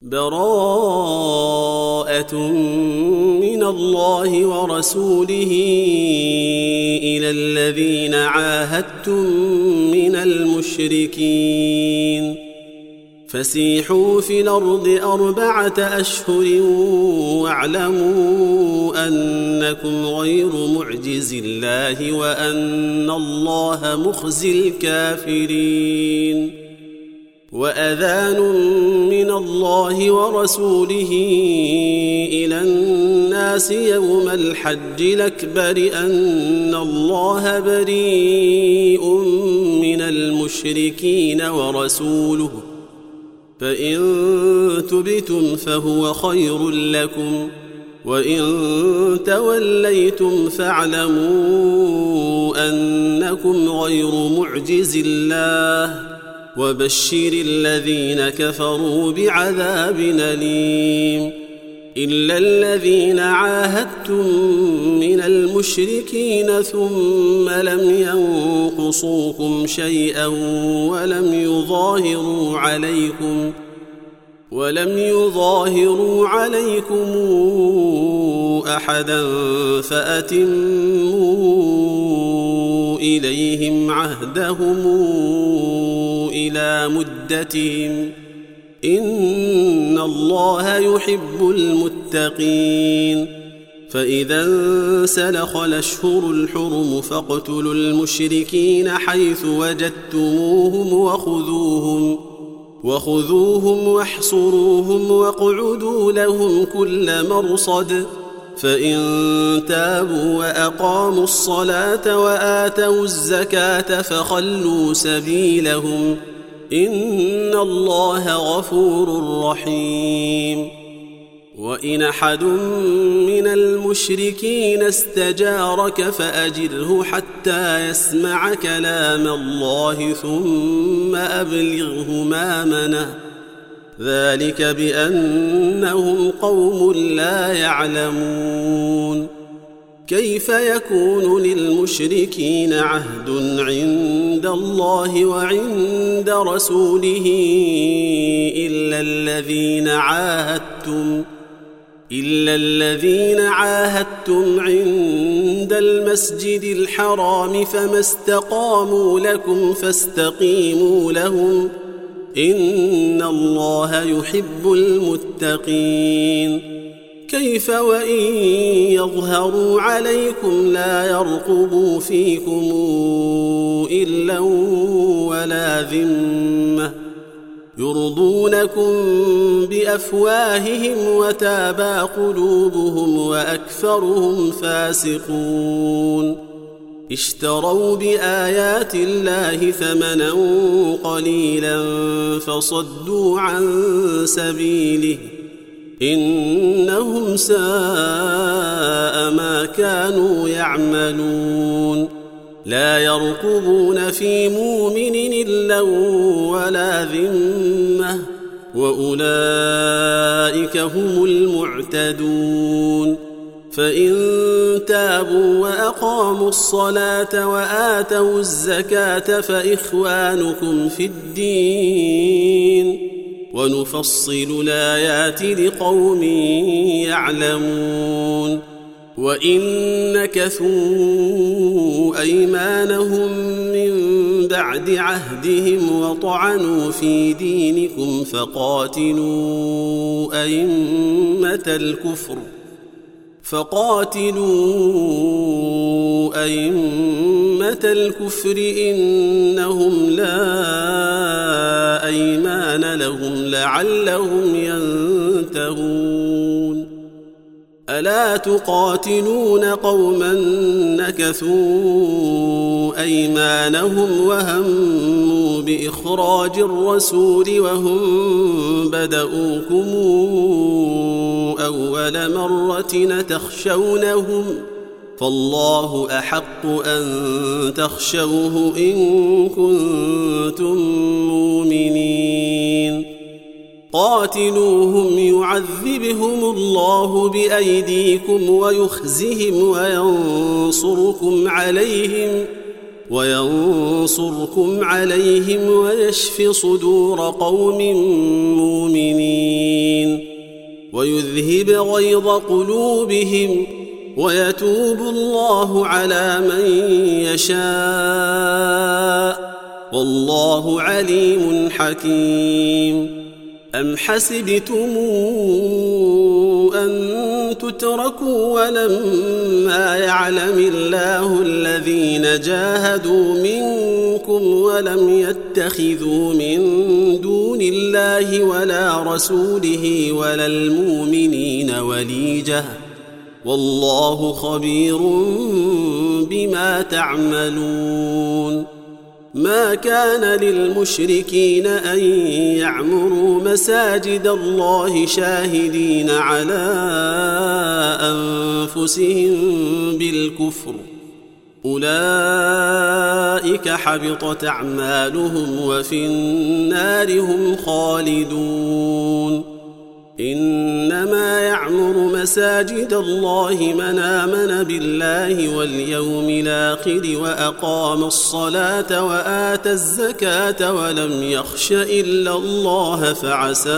براءة من الله ورسوله إلى الذين عاهدتم من المشركين فسيحوا في الأرض 4 أشهر واعلموا أنكم غير معجز الله وأن الله مخزي الكافرين وأذان من الله ورسوله إلى الناس يوم الحج الأكبر أن الله بريء من المشركين ورسوله فإن تبتم فهو خير لكم وإن توليتم فاعلموا أنكم غير معجز الله وبشر الذين كفروا بعذاب أليم إلا الذين عاهدتم من المشركين ثم لم ينقصوكم شيئا ولم يظاهروا عليكم أحدا فأتموا إليهم عهدهم إلى مدتهم إن الله يحب المتقين فإذا انسلخ الأشهر الحرم فاقتلوا المشركين حيث وجدتموهم وخذوهم واحصروهم واقعدوا لهم كل مرصد فإن تابوا وأقاموا الصلاة وآتوا الزكاة فخلوا سبيلهم إن الله غفور رحيم وإن أحد من المشركين استجارك فأجره حتى يسمع كلام الله ثم أبلغه مأمنه ذلك بأنهم قوم لا يعلمون كيف يكون للمشركين عهد عند الله وعند رسوله إلا الذين عاهدتم عند المسجد الحرام فما استقاموا لكم فاستقيموا لهم إن الله يحب المتقين كيف وإن يظهروا عليكم لا يرقبوا فيكم إلا ولا ذمة يرضونكم بأفواههم وتابى قلوبهم وأكثرهم فاسقون اشتروا بآيات الله ثمنا قليلا فصدوا عن سبيله إنهم ساء ما كانوا يعملون لا يرقبون في مؤمن إلا ولا ذمة وأولئك هم المعتدون فإن تابوا وأقاموا الصلاة وآتوا الزكاة فإخوانكم في الدين ونفصل الآيات لقوم يعلمون وإن نكثوا أيمانهم من بعد عهدهم وطعنوا في دينكم فقاتلوا أئمة الكفر إنهم لا أيمان لهم لعلهم ينتهون ألا تقاتلون قوما نكثوا أيمانهم وهموا بإخراج الرسول وهم بدؤوكم أول مرة تخشونهم فالله أحق أن تخشوه إن كنتم مؤمنين قاتلوهم يعذبهم الله بأيديكم ويخزهم وينصركم عليهم ويشف صدور قوم مؤمنين ليذهب غيظ قلوبهم ويتوب الله على من يشاء والله عليم حكيم. أم حسبتم أن تتركوا ولما يعلم الله الذين جاهدوا منكم ولم يتخذوا من دون الله ولا رسوله ولا المؤمنين وليجة والله خبير بما تعملون. ما كان للمشركين أن يعمروا مساجد الله شاهدين على أنفسهم بالكفر أولئك حبطت أعمالهم وفي النار هم خالدون. إنما يعمر مساجد الله من آمن بالله واليوم الآخر وأقام الصلاة وآتى الزكاة ولم يخش إلا الله فعسى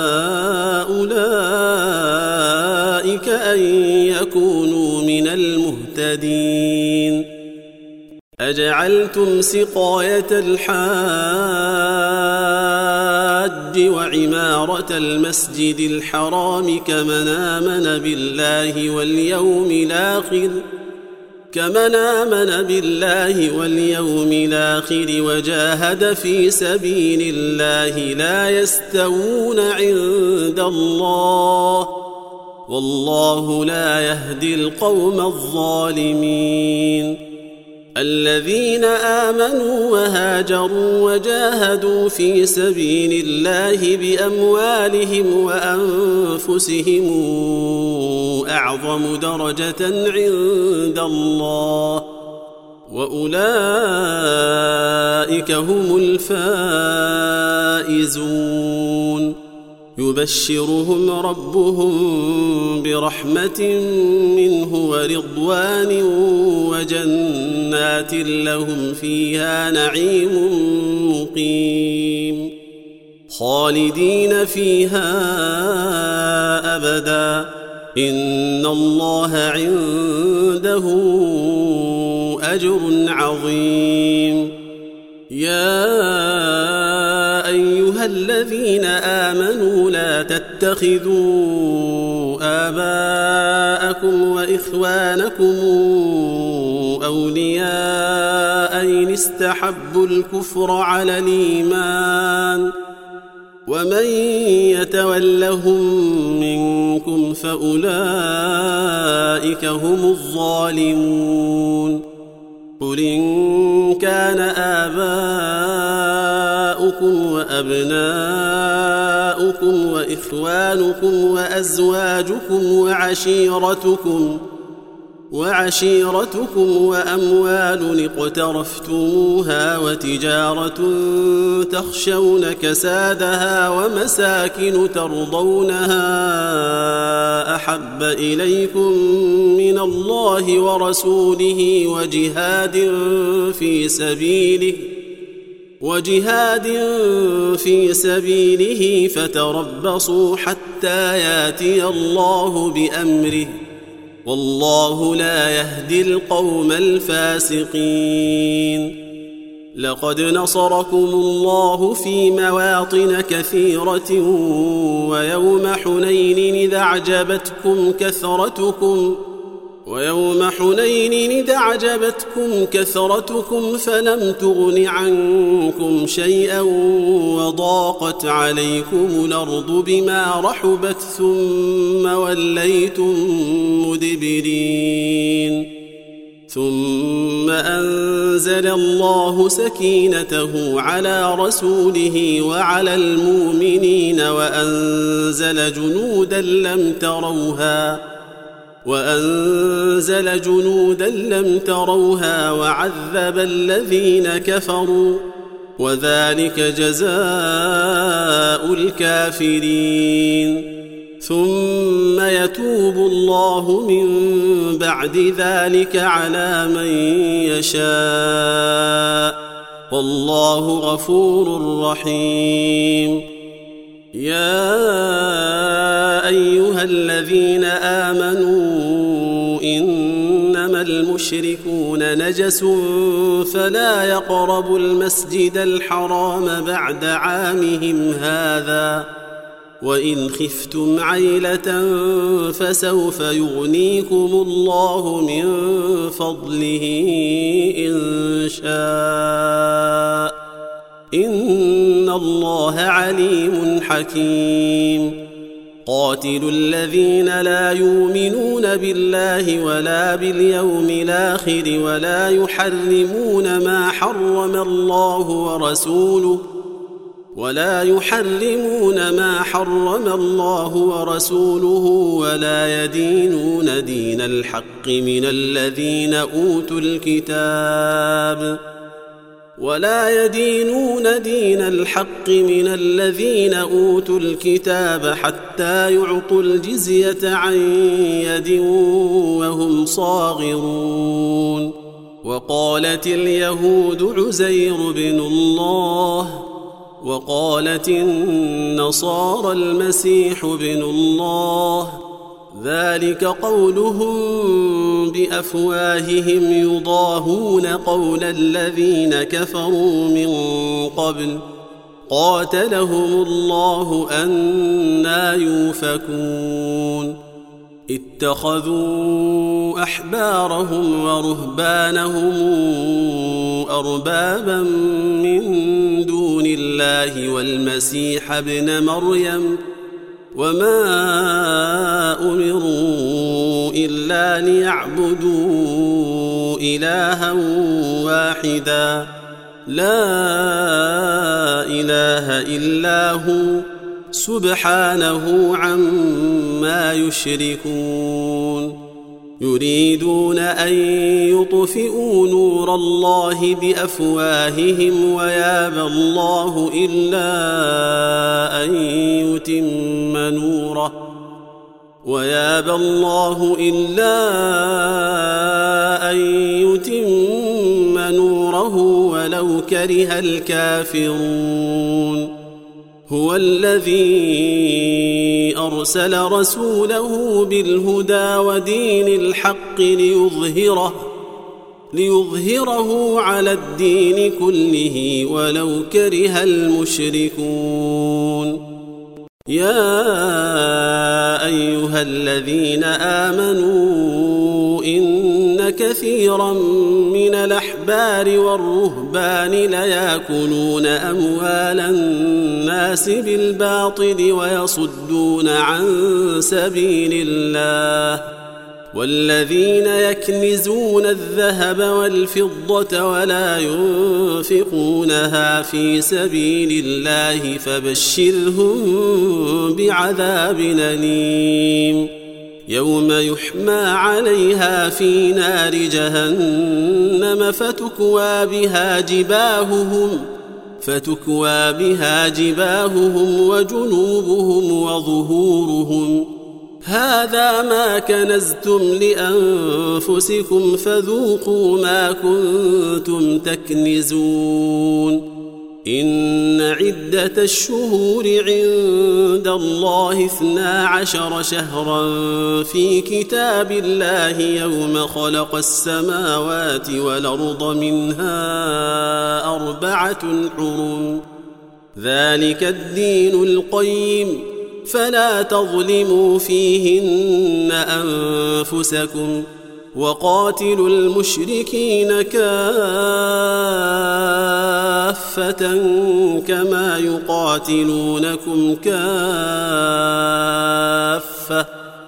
أولئك أن يكونوا من المهتدين. أجعلتم سقاية الحاج وعمارة المسجد الحرام كمن آمن بالله واليوم الآخر وجاهد في سبيل الله لا يستوون عند الله والله لا يهدي القوم الظالمين. الذين آمنوا وهاجروا وجاهدوا في سبيل الله بأموالهم وأنفسهم أعظم درجة عند الله وأولئك هم الفائزون. يبشرهم ربهم برحمة منه ورضوان وجنات لهم فيها نعيم مقيم خالدين فيها أبدا إن الله عنده أجر عظيم. يا أيها الذين آمنوا لا تتخذوا آباءكم وإخوانكم أولياء إن استحبوا الكفر على الإيمان ومن يتولهم منكم فأولئك هم الظالمون. قل إن كان آباؤكم وأبناؤكم وإخوانكم وأزواجكم وعشيرتكم وأموال اقترفتموها وتجارة تخشون كسادها ومساكن ترضونها أحب إليكم من الله ورسوله وجهاد في سبيله فتربصوا حتى ياتي الله بأمره والله لا يهدي القوم الفاسقين. لقد نصركم الله في مواطن كثيرة ويوم حنين إذ أعجبتكم كثرتكم فلم تغن عنكم شيئا وضاقت عليكم الأرض بما رحبت ثم وليتم مدبرين. ثم أنزل الله سكينته على رسوله وعلى المؤمنين وأنزل جنودا لم تروها وعذب الذين كفروا وذلك جزاء الكافرين. ثم يتوب الله من بعد ذلك على من يشاء والله غفور رحيم. يا أيها الذين نجس فلا يقربوا المسجد الحرام بعد عامهم هذا وإن خفتم عيلة فسوف يغنيكم الله من فضله إن شاء إن الله عليم حكيم قاتلوا الذين لا يؤمنون بالله ولا باليوم الآخر ولا يحرمون ما حرم الله ورسوله ولا يدينون دين الحق من الذين أوتوا الكتاب حتى يعطوا الجزية عن يد وهم صاغرون وقالت اليهود عزير بن الله وقالت النصارى المسيح بن الله ذلك قولهم بأفواههم يضاهون قول الذين كفروا من قبل قاتلهم الله أنى يؤفكون اتخذوا أحبارهم ورهبانهم أربابا من دون الله والمسيح ابن مريم وما أمروا إلا ليعبدوا إلها واحدا لا إله إلا هو سبحانه عما يشركون يريدون أن يطفئوا نور الله بأفواههم ويابى الله إلا أن يتم نوره ولو كره الكافرون هو الذي أرسل رسوله بالهدى ودين الحق ليظهره على الدين كله ولو كره المشركون يا أيها الذين آمنوا إن كثيرا من الأحبار والرهبان ليأكلون أموال الناس بالباطل ويصدون عن سبيل الله والذين يكنزون الذهب والفضة ولا ينفقونها في سبيل الله فبشرهم بعذاب أليم يوم يحمى عليها في نار جهنم فتكوى بها جباههم وجنوبهم وظهورهم هذا ما كنزتم لأنفسكم فذوقوا ما كنتم تكنزون إن عدة الشهور عند الله 12 شهرا في كتاب الله يوم خلق السماوات والأرض منها 4 حرم ذلك الدين القيم فلا تظلموا فيهن أنفسكم وقاتلوا المشركين كافة كما يقاتلونكم كافة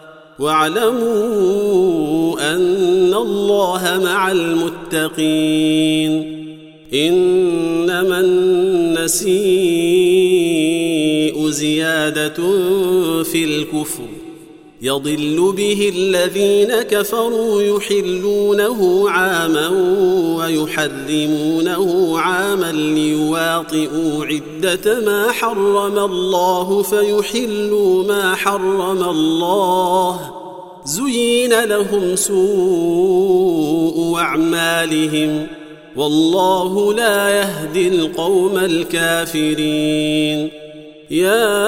واعلموا أن الله مع المتقين إنما النسيء زيادة في الكفر يضل به الذين كفروا يحلونه عاما ويحرمونه عاما ليواطئوا عدة ما حرم الله فيحلوا ما حرم الله زين لهم سوء أعمالهم والله لا يهدي القوم الكافرين يا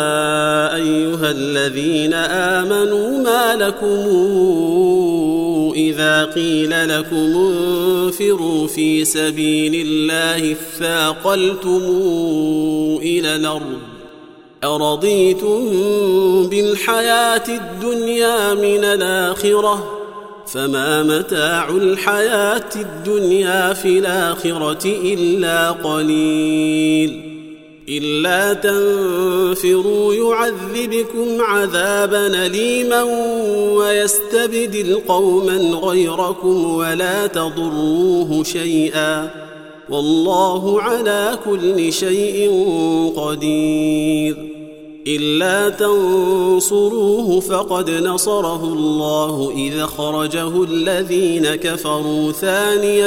أيها الذين آمنوا ما لكم إذا قيل لكم انفروا في سبيل الله اثاقلتم إلى الأرض أرضيتم بالحياة الدنيا من الآخرة فما متاع الحياة الدنيا في الآخرة إلا قليل إلا تنفروا يعذبكم عذابا أليما ويستبدل قوما غيركم ولا تضروه شيئا والله على كل شيء قدير إلا تنصروه فقد نصره الله إذ أخرجه الذين كفروا ثاني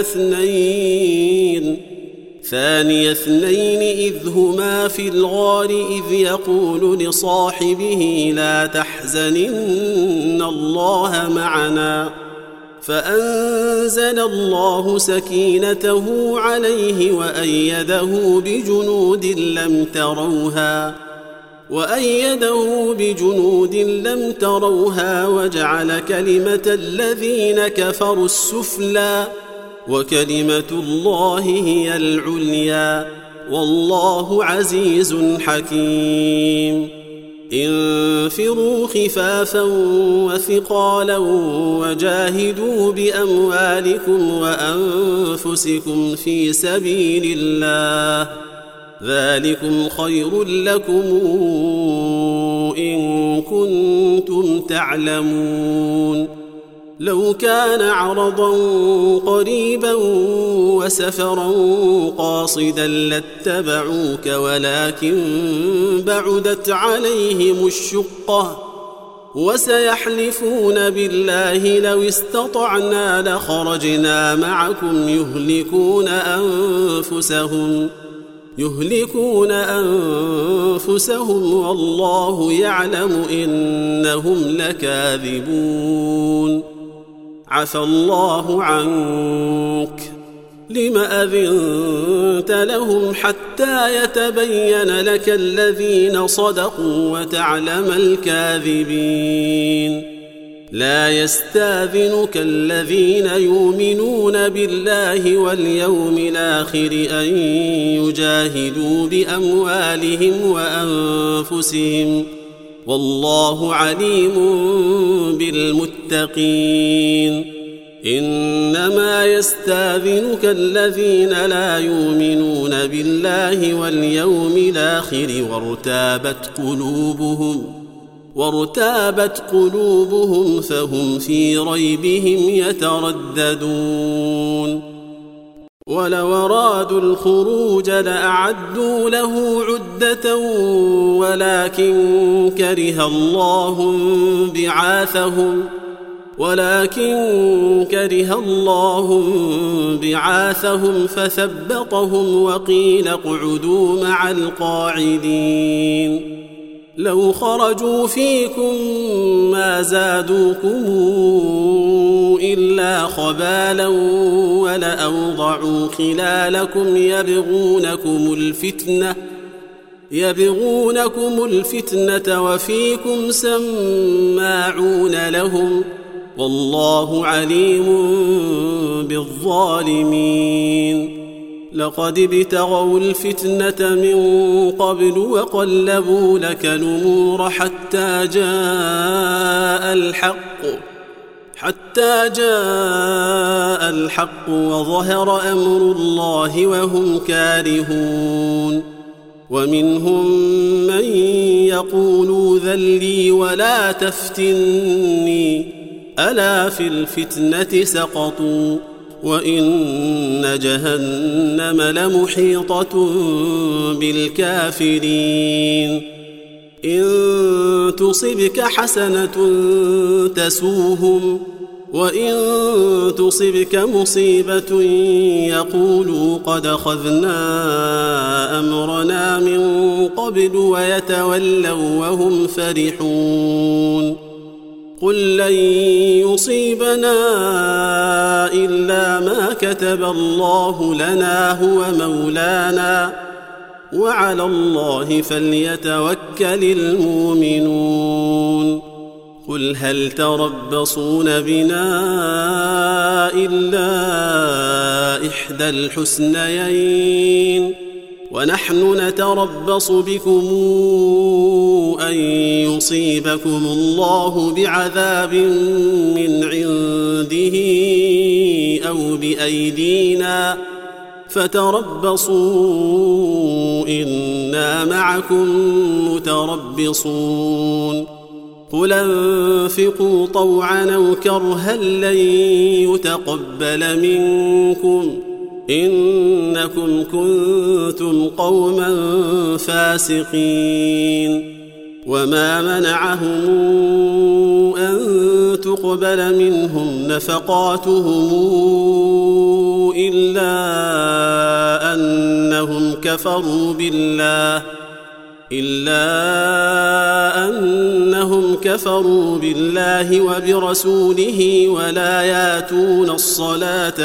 اثنين إذ هما في الغار إذ يقول لصاحبه لا تحزن إن الله معنا فأنزل الله سكينته عليه وأيده بجنود لم تروها وجعل كلمة الذين كفروا السفلى وكلمة الله هي العليا والله عزيز حكيم انفروا خفافا وثقالا وجاهدوا بأموالكم وأنفسكم في سبيل الله ذلكم خير لكم إن كنتم تعلمون لو كان عرضا قريبا وسفرا قاصدا لاتبعوك ولكن بعدت عليهم الشقة وسيحلفون بالله لو استطعنا لخرجنا معكم يهلكون أنفسهم والله يعلم إنهم لكاذبون عفى الله عنك لم أذنت لهم حتى يتبين لك الذين صدقوا وتعلم الكاذبين لا يستاذنك الذين يؤمنون بالله واليوم الآخر أن يجاهدوا بأموالهم وأنفسهم والله عليم بالمتقين إنما يستاذنك الذين لا يؤمنون بالله واليوم الآخر وارتابت قلوبهم فهم في ريبهم يترددون ولو أرادوا الخروج لأعدوا له عدة ولكن كره الله بعاثهم فثبطهم وقيل اقعدوا مع القاعدين لو خرجوا فيكم ما زادوكم إلا خبالا ولأوضعوا خلالكم يبغونكم الفتنة وفيكم سماعون لهم والله عليم بالظالمين لقد ابتغوا الفتنة من قبل وقلبوا لك الأمور حتى جاء الحق وظهر أمر الله وهم كارهون ومنهم من يقول ذل لي ولا تفتني ألا في الفتنة سقطوا وإن جهنم لمحيطة بالكافرين إن تصبك حسنة تسوهم وإن تصبك مصيبة يقولوا قد أخذنا أمرنا من قبل ويتولوا وهم فرحون قل لن يصيبنا إلا ما كتب الله لنا هو مولانا وعلى الله فليتوكل المؤمنون قل هل تربصون بنا إلا إحدى الحسنيين ونحن نتربص بكم أن يصيبكم الله بعذاب من عنده أو بأيدينا فتربصوا إنا معكم متربصون قل انفقوا طوعا أو كرها لن يتقبل منكم إنكم كنتم قوما فاسقين وما منعهم أن تقبل منهم نفقاتهم إلا أنهم كفروا بالله وبرسوله ولا ياتون الصلاة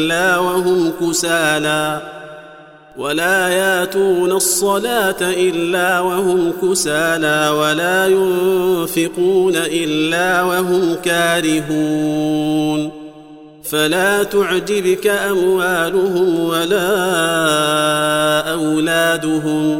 إلا وهم كسالى ولا ينفقون إلا وهم كارهون فلا تعجبك أموالهم ولا أولادهم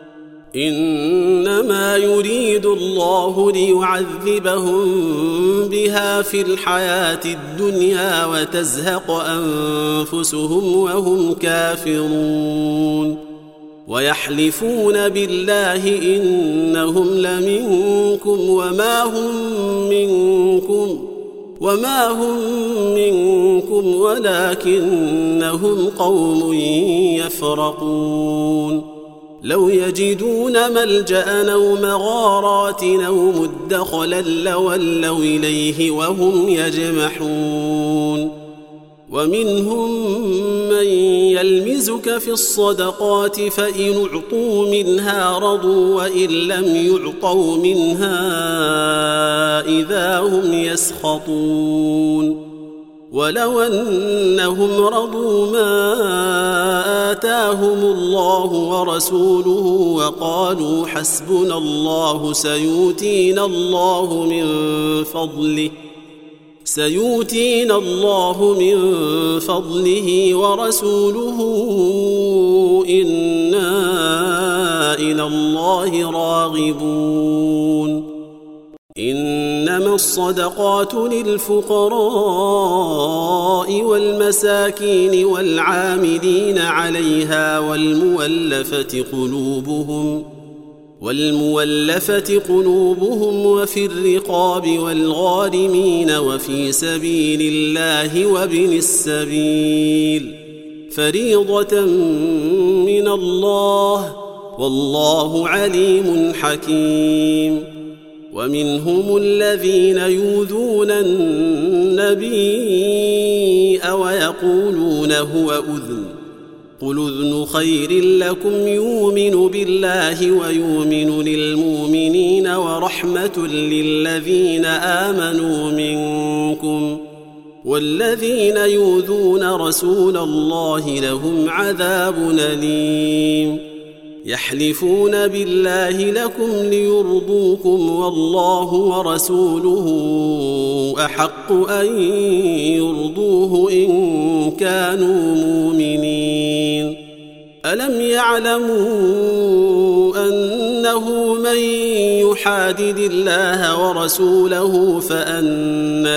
إنما يريد الله ليعذبهم بها في الحياة الدنيا وتزهق أنفسهم وهم كافرون ويحلفون بالله إنهم لمنكم وما هم منكم ولكنهم قوم يفرقون لو يجدون ملجأ أو مغارات أو مدخلا لولوا إليه وهم يجمحون ومنهم من يلمزك في الصدقات فإن أعطوا منها رضوا وإن لم يعطوا منها إذا هم يسخطون ولو أنهم رضوا ما آتاهم الله ورسوله وقالوا حسبنا الله سيؤتينا الله من فضله ورسوله إنا إلى الله راغبون إنما الصدقات للفقراء والمساكين والعاملين عليها والمولفة قلوبهم وفي الرقاب والغارمين وفي سبيل الله وابن السبيل فريضة من الله والله عليم حكيم ومنهم الذين يؤذون النبي ويقولون هو أذن قل أذن خير لكم يؤمن بالله ويؤمن للمؤمنين ورحمة للذين آمنوا منكم والذين يؤذون رسول الله لهم عذاب أليم يحلفون بالله لكم ليرضوكم والله ورسوله أحق أن يرضوه إن كانوا مؤمنين ألم يعلموا أنه من يحادد الله ورسوله فأن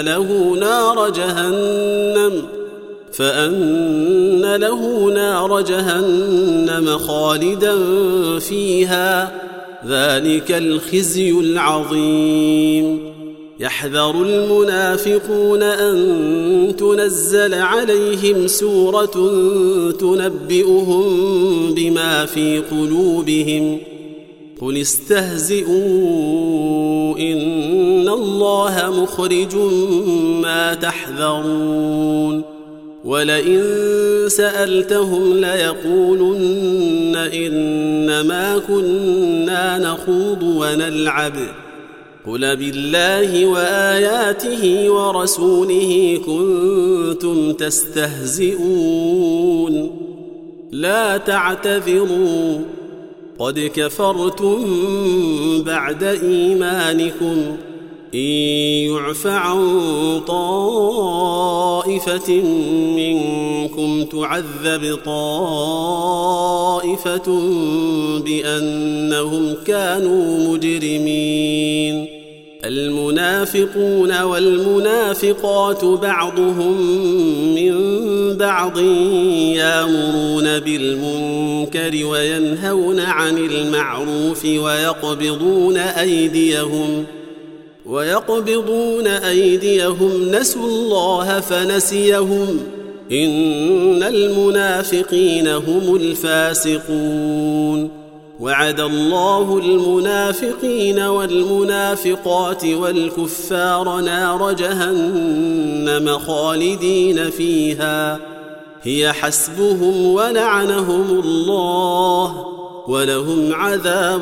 له نار جهنم خالدا فيها ذلك الخزي العظيم يحذر المنافقون أن تنزل عليهم سورة تنبئهم بما في قلوبهم قل استهزئوا إن الله مخرج ما تحذرون ولئن سألتهم ليقولن إنما كنا نخوض ونلعب قل بالله وآياته ورسوله كنتم تستهزئون لا تعتذروا قد كفرتم بعد إيمانكم إن يعف عن طائفة منكم تعذب طائفة بأنهم كانوا مجرمين. المنافقون والمنافقات بعضهم من بعض يأمرون بالمنكر وينهون عن المعروف ويقبضون أيديهم نسوا الله فنسيهم إن المنافقين هم الفاسقون. وعد الله المنافقين والمنافقات والكفار نار جهنم خالدين فيها هي حسبهم ولعنهم الله ولهم عذاب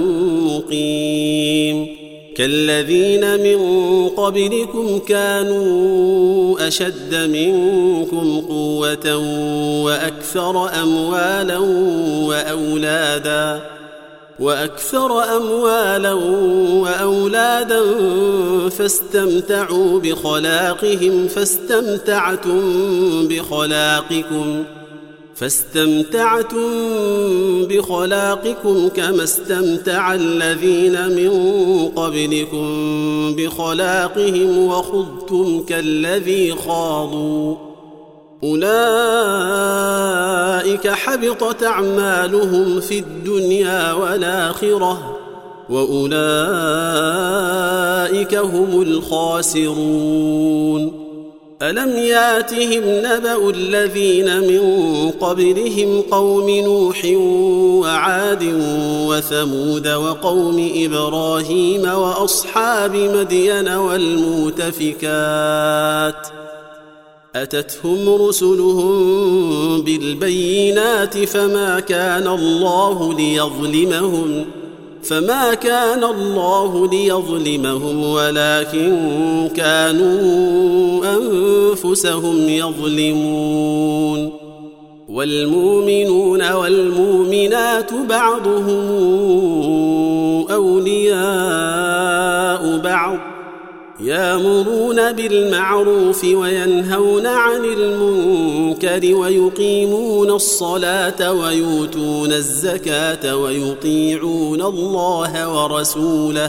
مقيم. كالذين من قبلكم كانوا أشد منكم قوة وأكثر أموالا وأولادا فاستمتعوا بخلاقكم كما استمتع الذين من قبلكم بخلاقهم وخضتم كالذي خاضوا أولئك حبطت أعمالهم في الدنيا والآخرة وأولئك هم الخاسرون. ألم ياتهم نبأ الذين من قبلهم قوم نوح وعاد وثمود وقوم إبراهيم وأصحاب مدين والمؤتفكات أتتهم رسلهم بالبينات فما كان الله ليظلمهم ولكن كانوا أنفسهم يظلمون. والمؤمنون والمؤمنات بعضهم أولياء بعض يأمرون بالمعروف وينهون عن المنكر ويقيمون الصلاة ويؤتون الزكاة ويطيعون الله ورسوله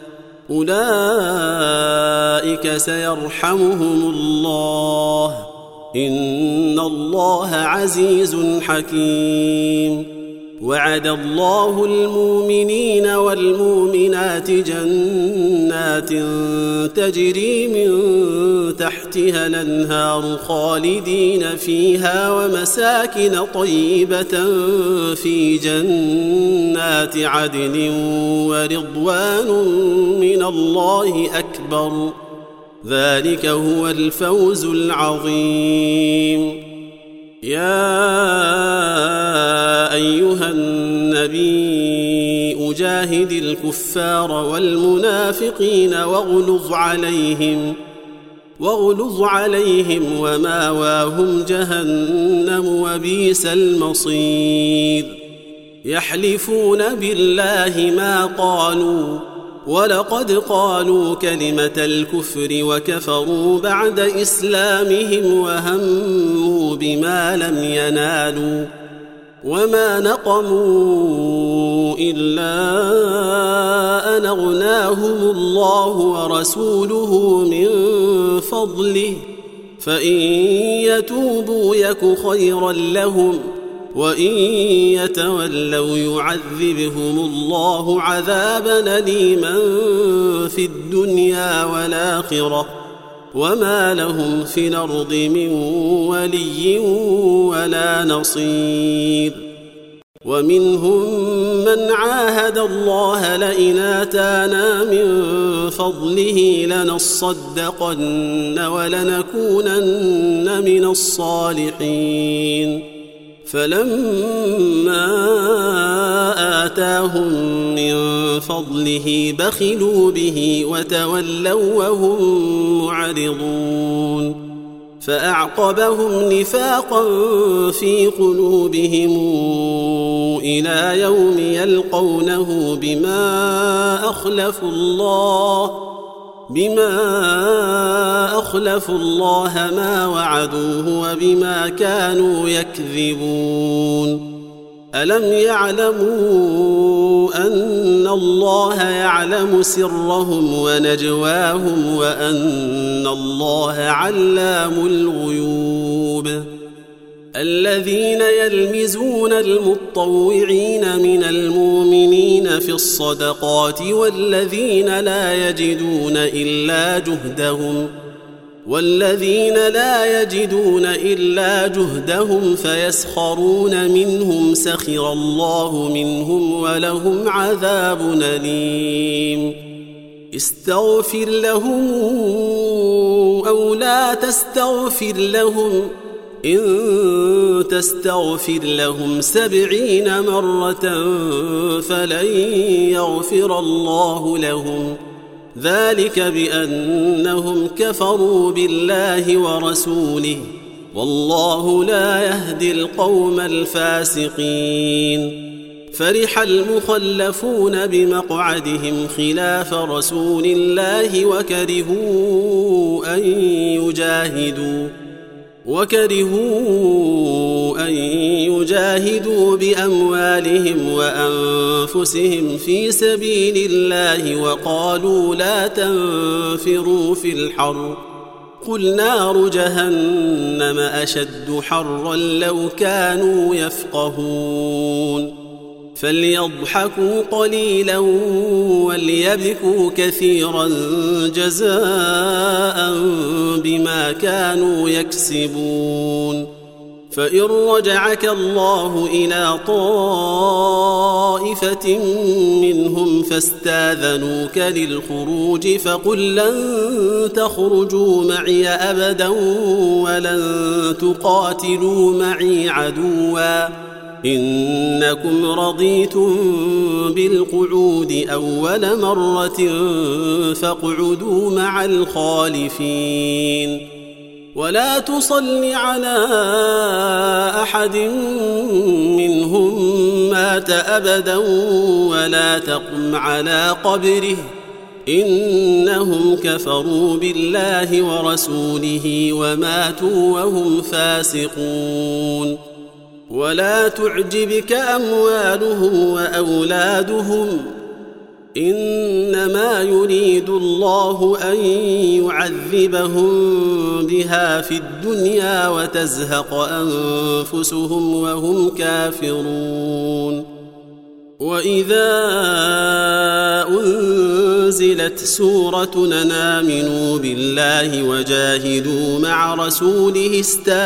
أولئك سيرحمهم الله إن الله عزيز حكيم. وعد الله المؤمنين والمؤمنات جنات تجري من تحتها الأنهار خالدين فيها ومساكن طيبة في جنات عدن ورضوان من الله أكبر ذلك هو الفوز العظيم. يا أيها النبي جاهد الكفار والمنافقين واغلظ عليهم وماواهم جهنم وبئس المصير. يحلفون بالله ما قالوا ولقد قالوا كلمة الكفر وكفروا بعد إسلامهم وهموا بما لم ينالوا وما نقموا إلا أن أغناهم الله ورسوله من فضله فإن يتوبوا يك خيرا لهم وإن يتولوا يعذبهم الله عذابا أليما في الدنيا والآخرة وما لهم في الأرض من ولي ولا نصير. ومنهم من عاهد الله لئن آتانا من فضله لنصدقن ولنكونن من الصالحين فلما آتاهم من فضله بخلوا به وتولوا وهم معرضون فأعقبهم نفاقا في قلوبهم إلى يوم يلقونه بما بما أخلفوا الله ما وعدوه وبما كانوا يكذبون ألم يعلموا أن الله يعلم سرهم ونجواهم وأن الله علام الغيوب الذين يلمزون المطوعين من المؤمنين في الصدقات والذين لا يجدون إلا جهدهم فيسخرون منهم سخر الله منهم ولهم عذاب أليم استغفر لهم أو لا تستغفر لهم إن تستغفر لهم 70 مرة فلن يغفر الله لهم ذلك بأنهم كفروا بالله ورسوله والله لا يهدي القوم الفاسقين فرح المخلفون بمقعدهم خلاف رسول الله وكرهوا أن يجاهدوا بأموالهم وأنفسهم في سبيل الله وقالوا لا تنفروا في الحر قل نار جهنم أشد حرا لو كانوا يفقهون فليضحكوا قليلا وليبكوا كثيرا جزاء بما كانوا يكسبون فإن رجعك الله إلى طائفة منهم فاستاذنوك للخروج فقل لن تخرجوا معي أبدا ولن تقاتلوا معي عدوا إنكم رضيتم بالقعود أول مرة فاقعدوا مع الخالفين ولا تصل على أحد منهم مات أبدا ولا تقم على قبره إنهم كفروا بالله ورسوله وماتوا وهم فاسقون ولا تعجبك أموالهم وأولادهم إنما يريد الله أن يعذبهم بها في الدنيا وتزهق أنفسهم وهم كافرون وإذا أنزلت سورة أن آمنوا بالله وجاهدوا مع رسوله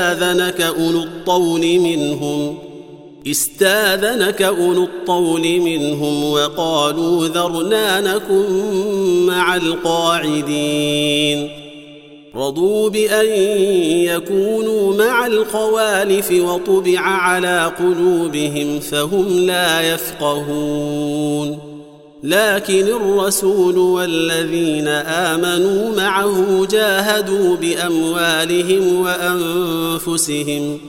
استاذنك أولو الطول منهم وقالوا ذرنا نكن مع القاعدين رضوا بأن يكونوا مع الخوالف وطبع على قلوبهم فهم لا يفقهون لكن الرسول والذين آمنوا معه جاهدوا بأموالهم وأنفسهم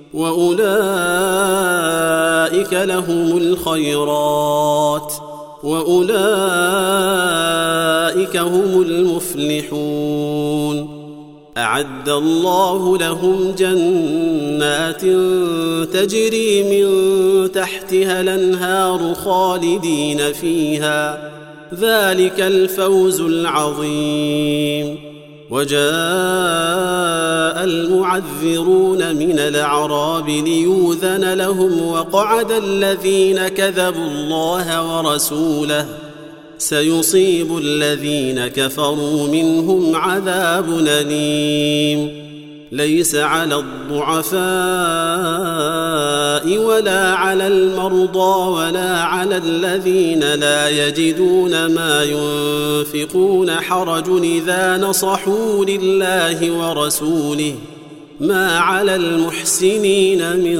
وأولئك لهم الخيرات وأولئك هم المفلحون أعد الله لهم جنات تجري من تحتها الأنهار خالدين فيها ذلك الفوز العظيم وجاء المعذرون من الأعراب ليؤذن لهم وقعد الذين كذبوا الله ورسوله سيصيب الذين كفروا منهم عذاب أليم ليس على الضعفاء ولا على المرضى ولا على الذين لا يجدون ما ينفقون حرج إذا نصحوا لله ورسوله ما على المحسنين من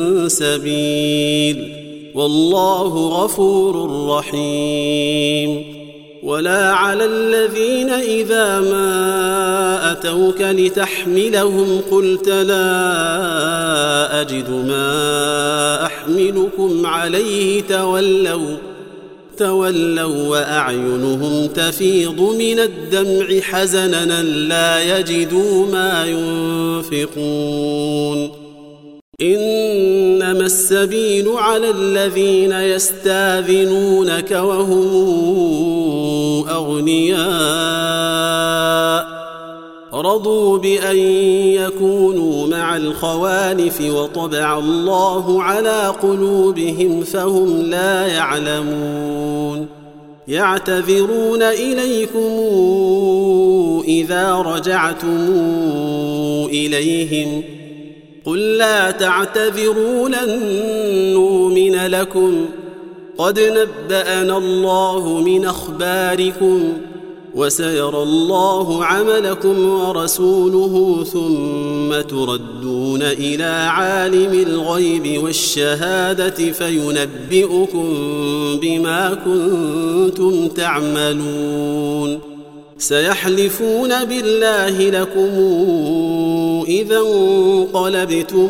سبيل والله غفور رحيم ولا على الذين إذا ما أتوك لتحملهم قلت لا أجد ما أحملكم عليه تولوا وأعينهم تفيض من الدمع حزنا لا يجدوا ما ينفقون إنما السبيل على الذين يستاذنونك وهم أغنياء رضوا بأن يكونوا مع الخوالف وطبع الله على قلوبهم فهم لا يعلمون يعتذرون إليكم إذا رجعتم إليهم قل لا تعتذروا لن نؤمن لكم قد نبأنا الله من أخباركم وسيرى الله عملكم ورسوله ثم تردون إلى عالم الغيب والشهادة فينبئكم بما كنتم تعملون سيحلفون بالله لكم إذا انقلبتم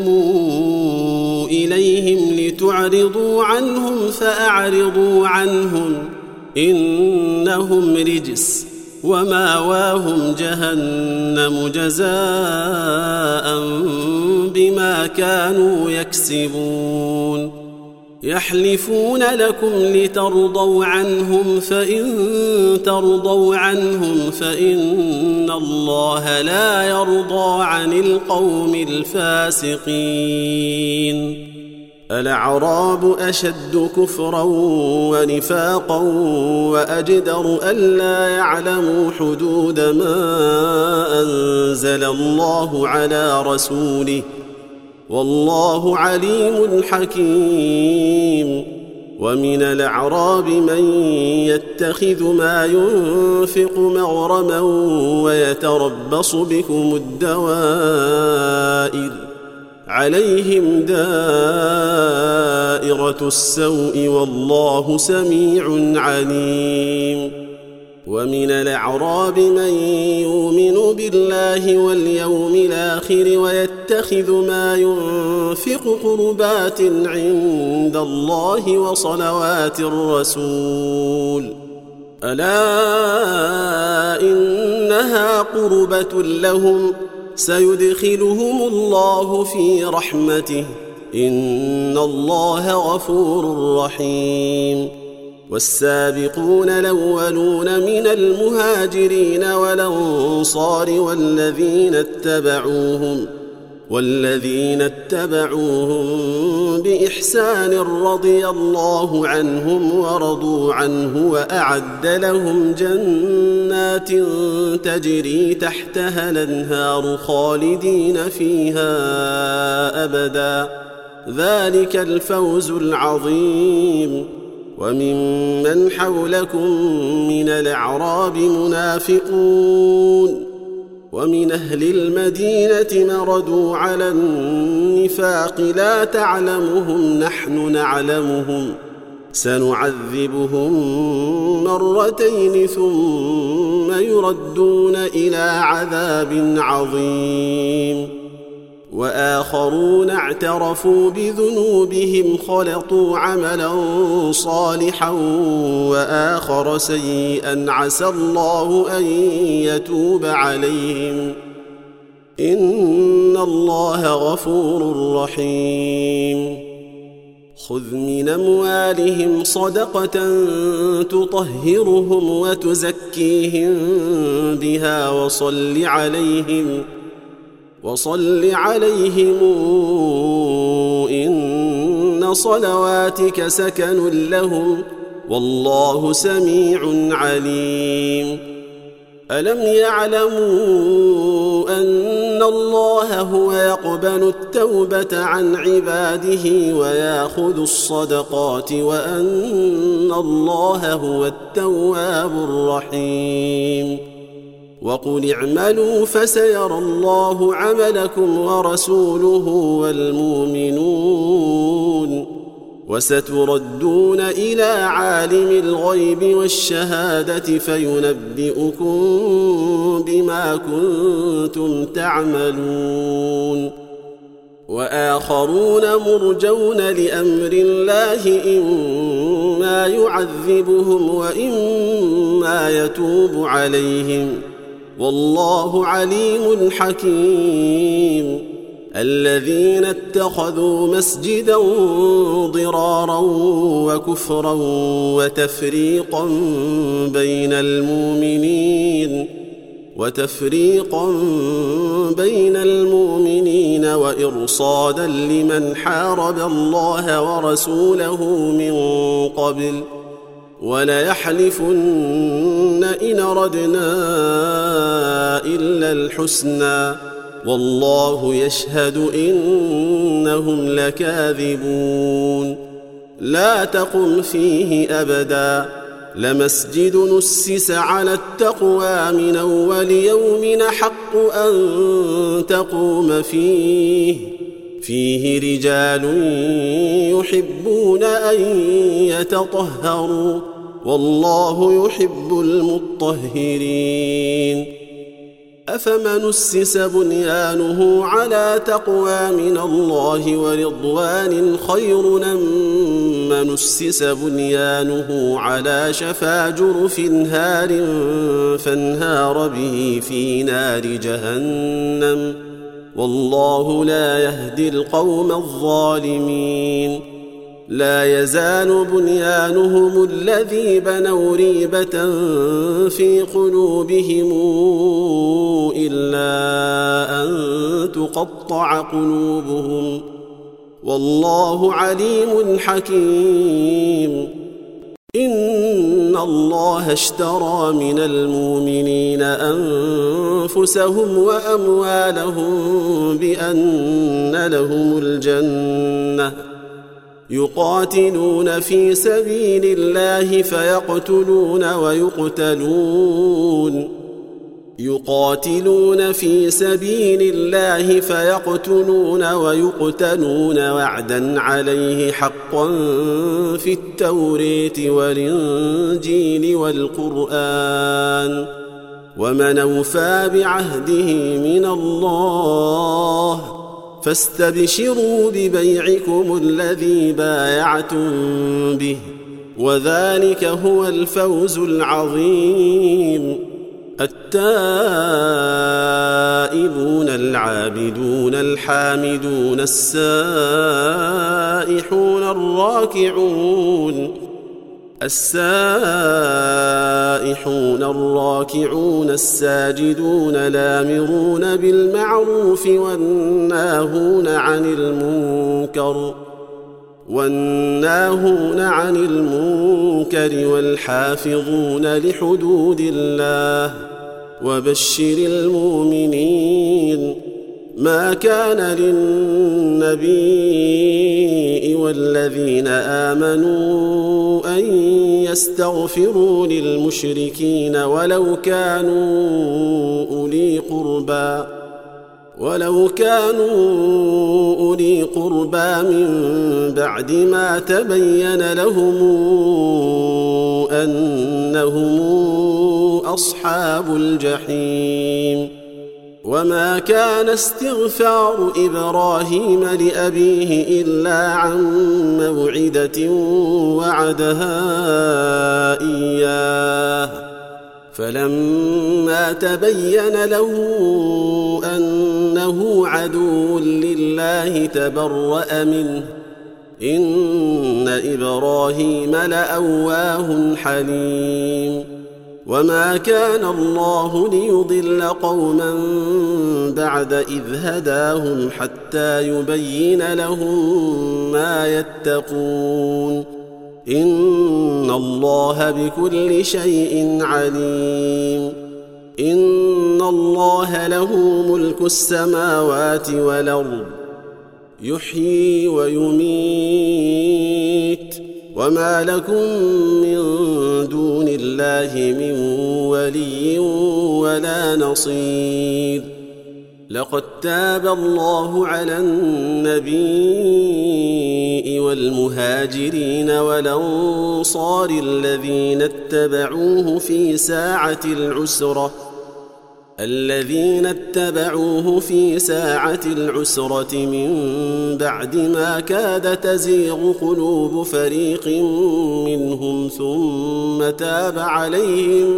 إليهم لتعرضوا عنهم فأعرضوا عنهم إنهم رجس وماواهم جهنم جزاء بما كانوا يكسبون يحلفون لكم لترضوا عنهم فإن ترضوا عنهم فإن الله لا يرضى عن القوم الفاسقين الأعراب أشد كفرا ونفاقا وأجدر ألا يعلموا حدود ما أنزل الله على رسوله والله عليم حكيم ومن الأعراب من يتخذ ما ينفق مغرما ويتربص بكم الدوائر عليهم دائرة السوء والله سميع عليم ومن الأعراب من يؤمن بالله واليوم الآخر ويتخذ ما ينفق قربات عند الله وصلوات الرسول ألا إنها قربة لهم سيدخلهم الله في رحمته إن الله غفور رحيم والسابقون الأولون من المهاجرين والأنصار والذين اتبعوهم بإحسان رضي الله عنهم ورضوا عنه وأعد لهم جنات تجري تحتها الأنهار خالدين فيها أبدا ذلك الفوز العظيم وممن حولكم من الأعراب منافقون ومن أهل المدينة مردوا على النفاق لا تعلمهم نحن نعلمهم سنعذبهم مرتين ثم يردون إلى عذاب عظيم وآخرون اعترفوا بذنوبهم خلطوا عملا صالحا وآخر سيئا عسى الله أن يتوب عليهم إن الله غفور رحيم خذ من أموالهم صدقة تطهرهم وتزكيهم بها وصل عليهم إن صلواتك سكن لهم والله سميع عليم ألم يعلموا أن الله هو يقبل التوبة عن عباده ويأخذ الصدقات وأن الله هو التواب الرحيم وقل اعملوا فسيرى الله عملكم ورسوله والمؤمنون وستردون إلى عالم الغيب والشهادة فينبئكم بما كنتم تعملون وآخرون مرجون لأمر الله إما يعذبهم وإما يتوب عليهم والله عليم حكيم. الذين اتخذوا مسجدا ضرارا وكفرا وتفريقا بين المؤمنين وإرصادا لمن حارب الله ورسوله من قبل وليحلفن إن أردنا إلا الحسنى والله يشهد إنهم لكاذبون. لا تقم فيه أبدا لمسجد نسس على التقوى من أول يوم حق أن تقوم فيه رجال يحبون أن يتطهروا والله يحب المطهرين. أفمن أسس بنيانه على تقوى من الله ورضوان خير أم من أسس بنيانه على شفا جرف هار فانهار به في نار جهنم والله لا يهدي القوم الظالمين. لا يزال بنيانهم الذي بنوا ريبة في قلوبهم إلا أن تقطع قلوبهم والله عليم حكيم. إن الله اشترى من المؤمنين أنفسهم وأموالهم بأن لهم الجنة يقاتلون في سبيل الله فيقتلون ويقتلون وعدا عليه حقا في التوراة والإنجيل والقرآن ومن أوفى بعهده من الله فاستبشروا ببيعكم الذي بايعتم به وذلك هو الفوز العظيم. التائبون العابدون الحامدون السائحون الراكعون الساجدون الآمرون بالمعروف والناهون عن المنكر والحافظون لحدود الله وبشر المؤمنين. ما كان للنبي والذين آمنوا أن يستغفروا للمشركين ولو كانوا أولي قربى من بعد ما تبين لهم أنهم أصحاب الجحيم. وما كان استغفار إبراهيم لأبيه إلا عن موعدة وعدها إياه فلما تبين له أنه عدو لله تبرأ منه إن إبراهيم لأواه حليم. وما كان الله ليضل قوما بعد إذ هداهم حتى يبين لهم ما يتقون إن الله بكل شيء عليم. إن الله له ملك السماوات والأرض يحيي ويميت وما لكم من دون الله من ولي ولا نصير. لقد تاب الله على النبي والمهاجرين والأنصار الذين اتبعوه في ساعة العسرة الذين اتبعوه في ساعة العسرة من بعد ما كاد تزيغ قلوب فريق منهم ثم تاب عليهم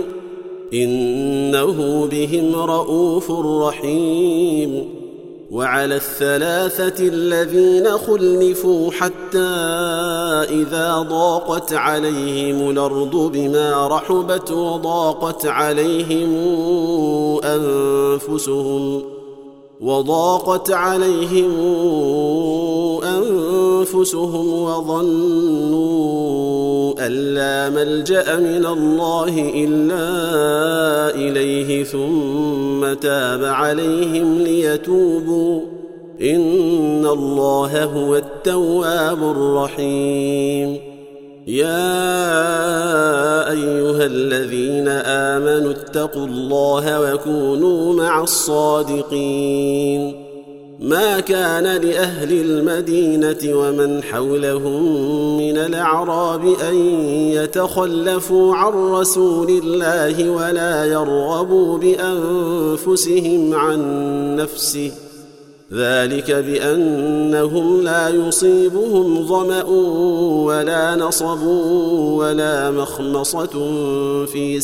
إنه بهم رءوف رحيم. وعلى الثلاثة الذين خلفوا حتى إذا ضاقت عليهم الأرض بما رحبت وضاقت عليهم أنفسهم وظنوا أن لا ملجأ من الله إلا إليه ثم تاب عليهم ليتوبوا إن الله هو التواب الرحيم. يا أيها الذين آمنوا اتقوا الله وكونوا مع الصادقين. ما كان لأهل المدينة ومن حولهم من الأعراب أن يتخلفوا عن رسول الله ولا يرغبوا بأنفسهم عن نفسه، ذلك بأنهم لا يصيبهم ظمأ ولا نصب ولا مخمصة في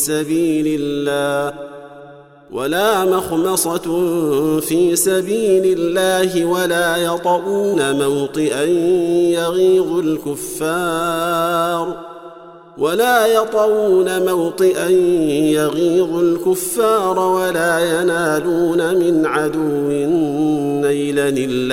سبيل الله ولا يطؤون موطئا يغيظ الكفار ولا ينالون من عدو نيلا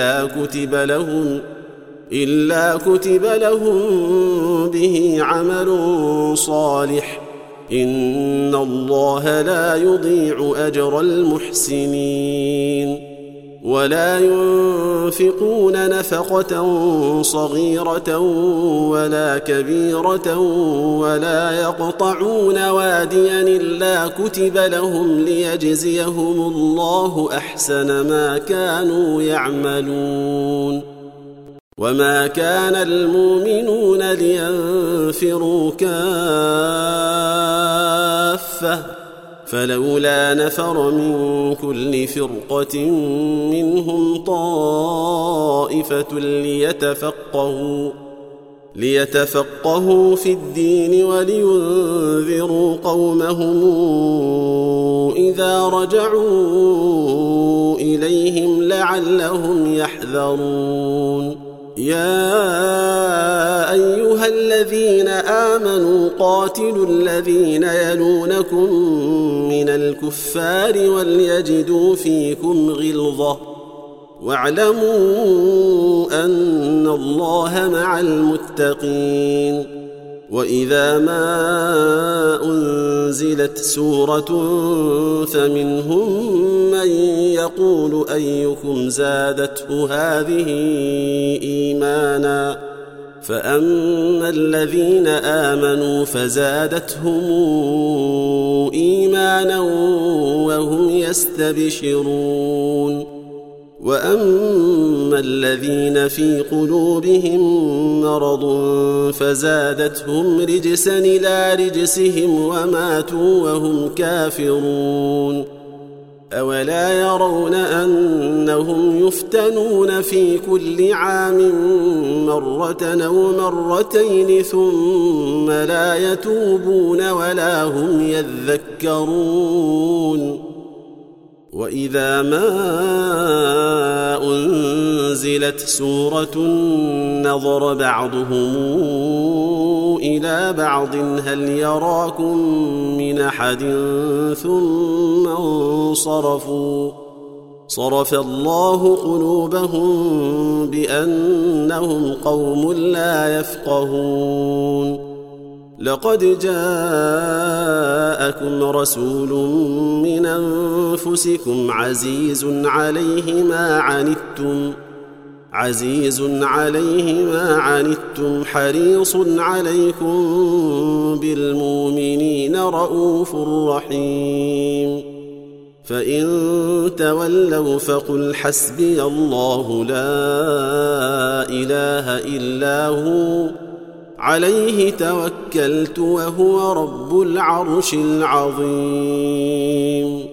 إلا كتب لهم به عمل صالح إن الله لا يضيع أجر المحسنين. ولا ينفقون نفقة صغيرة ولا كبيرة ولا يقطعون واديا إلا كتب لهم ليجزيهم الله أحسن ما كانوا يعملون. وما كان المؤمنون لينفروا كافة فلولا نفر من كل فرقة منهم طائفة ليتفقهوا في الدين ولينذروا قومهم إذا رجعوا إليهم لعلهم يحذرون. يا أيها الذين آمنوا قاتلوا الذين يلونكم من الكفار وليجدوا فيكم غلظة واعلموا أن الله مع المتقين. وإذا ما أنزلت سورة فمنهم من يقول أيكم زادته هذه إيمانا فأما الذين آمنوا فزادتهم إيمانا وهم يستبشرون. وأما الذين في قلوبهم مرض فزادتهم رجسا إلى رجسهم وماتوا وهم كافرون. أولا يرون أنهم يفتنون في كل عام مرة أو مرتين ثم لا يتوبون ولا هم يذكرون. وإذا ما أنزلت سورة نظر بعضهم إلى بعض هل يراكم من أحد ثم انصرفوا صرف الله قلوبهم بأنهم قوم لا يفقهون. لقد جاءكم رسول من أنفسكم عزيز عليه ما عنتم حريص عليكم بالمؤمنين رءوف رحيم. فإن تولوا فقل حسبي الله لا إله إلا هو عليه توكلت وهو رب العرش العظيم.